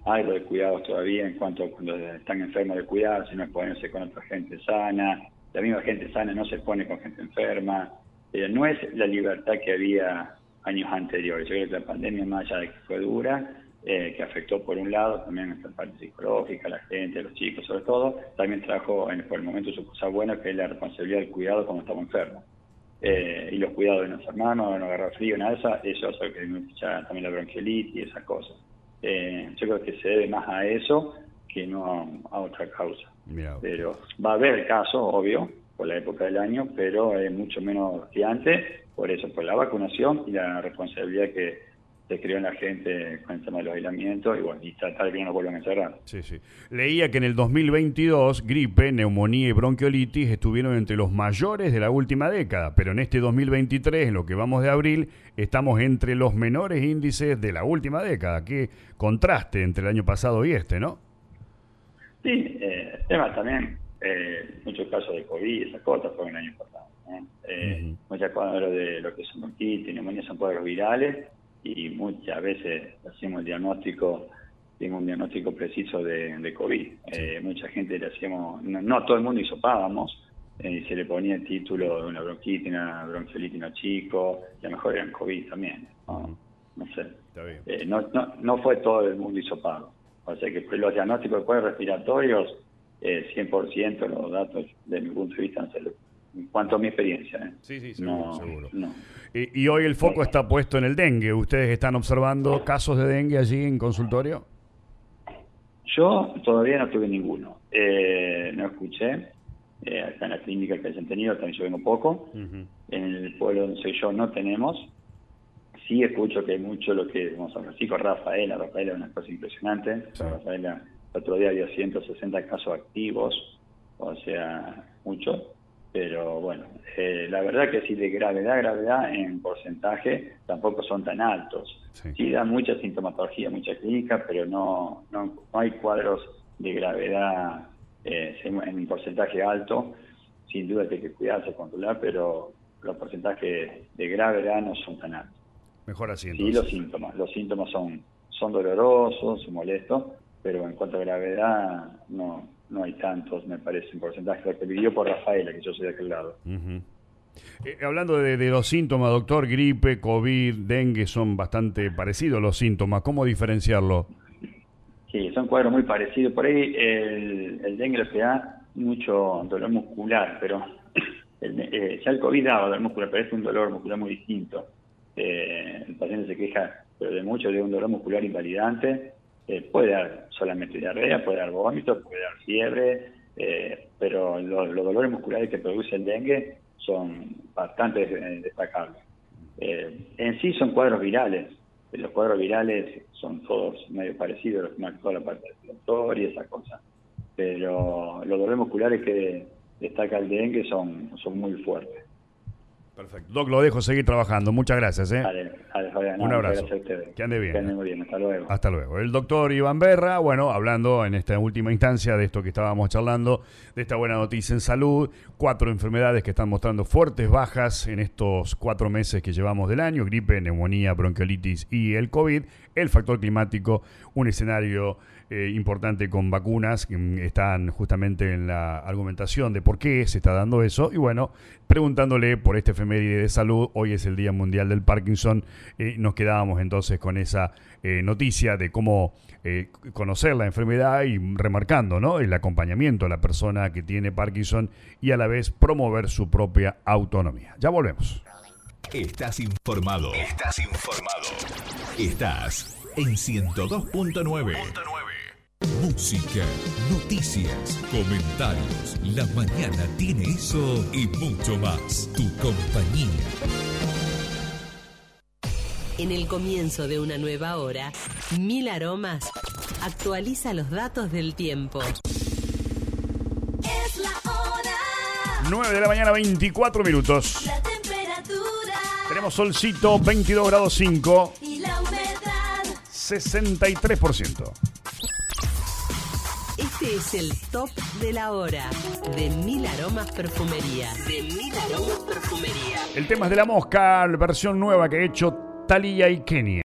algo de cuidados todavía en cuanto a cuando están enfermos de cuidarse, no exponerse con otra gente sana. La misma gente sana no se expone con gente enferma. No es la libertad que había años anteriores. Yo creo que la pandemia, más allá de que fue dura, que afectó por un lado también esta parte psicológica, la gente, los chicos sobre todo, también trajo por el momento su cosa buena, que es la responsabilidad del cuidado cuando estamos enfermos. Y los cuidados de no hacer manos, de no agarrar frío, nada de eso hace que ya también la bronquiolitis y esas cosas. Yo creo que se debe más a eso que no a otra causa. Pero va a haber casos, obvio, por la época del año, pero es mucho menos que antes, por eso, por la vacunación y la responsabilidad que se creó en la gente con el tema de los aislamientos y tratar de que no nos vuelvan a encerrar. Sí. Leía que en el 2022 gripe, neumonía y bronquiolitis estuvieron entre los mayores de la última década, pero en este 2023, en lo que vamos de abril, estamos entre los menores índices de la última década. Qué contraste entre el año pasado y este, ¿no? Sí, tema también, muchos casos de COVID, esas cosas fueron el año pasado. Muchas cosas de lo que son bronquitis, neumonía son cuadros virales, y muchas veces hacemos el diagnóstico, tengo un diagnóstico preciso de COVID. Mucha gente le hacíamos, no a todo el mundo hisopábamos, y se le ponía el título de una bronquitis, una bronquiolitis en chico, y a lo mejor eran COVID también. No sé. Está bien. No fue todo el mundo hisopado. O sea que los diagnósticos de cuadros respiratorios, 100% los datos de mi punto de vista han sido, en cuanto a mi experiencia. Sí, seguro. No. Y hoy el foco está puesto en el dengue. ¿Ustedes están observando casos de dengue allí en consultorio? Yo todavía no tuve ninguno. No escuché. Acá en la clínica que hayan tenido, también yo vengo poco. En el pueblo donde soy yo no tenemos. Sí escucho que hay mucho lo que vamos a San Francisco, Rafaela es una cosa impresionante. Sí. Rafaela, el otro día había 160 casos activos, o sea, mucho. Pero bueno, la verdad que sí, de gravedad en porcentaje tampoco son tan altos. Sí dan mucha sintomatología, mucha clínica, pero no hay cuadros de gravedad en un porcentaje alto. Sin duda que hay que cuidarse, controlar, pero los porcentajes de gravedad no son tan altos. Mejor así entonces. Sí, los síntomas son dolorosos, son molestos, pero en cuanto a gravedad no hay tantos, me parece, en porcentaje, lo que vivió por Rafaela, que yo soy de aquel lado. Hablando de los síntomas, doctor, gripe, COVID, dengue, son bastante parecidos los síntomas. ¿Cómo diferenciarlo? Sí, son cuadros muy parecidos. Por ahí el dengue lo que da mucho dolor muscular, pero ya el COVID da dolor muscular, pero es un dolor muscular muy distinto. El paciente se queja pero de un dolor muscular invalidante. Puede dar solamente diarrea, puede dar vómito, puede dar fiebre, pero los dolores musculares que produce el dengue son bastante destacables. En sí son cuadros virales. Los cuadros virales son todos medio parecidos, toda la parte respiratoria y esas cosas. Pero los dolores musculares que destaca el dengue son muy fuertes. Perfecto. Doc, lo dejo seguir trabajando. Muchas gracias. Dale, un abrazo. Gracias a ustedes. Que ande bien. Que ande muy bien. Hasta luego. Hasta luego. El doctor Iván Berra, hablando en esta última instancia de esto que estábamos charlando, de esta buena noticia en salud, 4 enfermedades que están mostrando fuertes bajas en estos 4 meses que llevamos del año: gripe, neumonía, bronquiolitis y el COVID. El factor climático, un escenario importante con vacunas que están justamente en la argumentación de por qué se está dando eso. Y preguntándole por este efeméride de salud, hoy es el Día Mundial del Parkinson, nos quedábamos entonces con esa noticia de cómo conocer la enfermedad y remarcando, ¿no?, el acompañamiento a la persona que tiene Parkinson y a la vez promover su propia autonomía. Ya volvemos. Estás informado. Estás en 102.9. Música, noticias, comentarios. La mañana tiene eso y mucho más. Tu compañía. En el comienzo de una nueva hora, 1000 Aromas actualiza los datos del tiempo. Es la hora. 9 de la mañana, 24 minutos. La temperatura. Tenemos solcito, 22 grados 5. Y la humedad. 63%. Este es el top de la hora de 1000 Aromas Perfumería. El tema es de la mosca, la versión nueva que ha hecho Thalía y Kenia.